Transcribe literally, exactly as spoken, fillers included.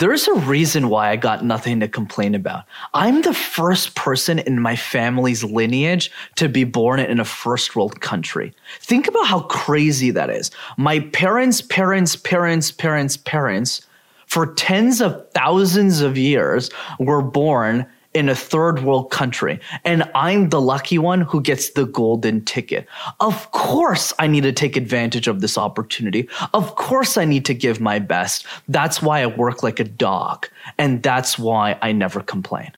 There's a reason why I got nothing to complain about. I'm the first person in my family's lineage to be born in a first world country. Think about how crazy that is. My parents, parents, parents, parents, parents, for tens of thousands of years were born in a third world country, and I'm the lucky one who gets the golden ticket. Of course, I need to take advantage of this opportunity. Of course, I need to give my best. That's why I work like a dog, and that's why I never complain.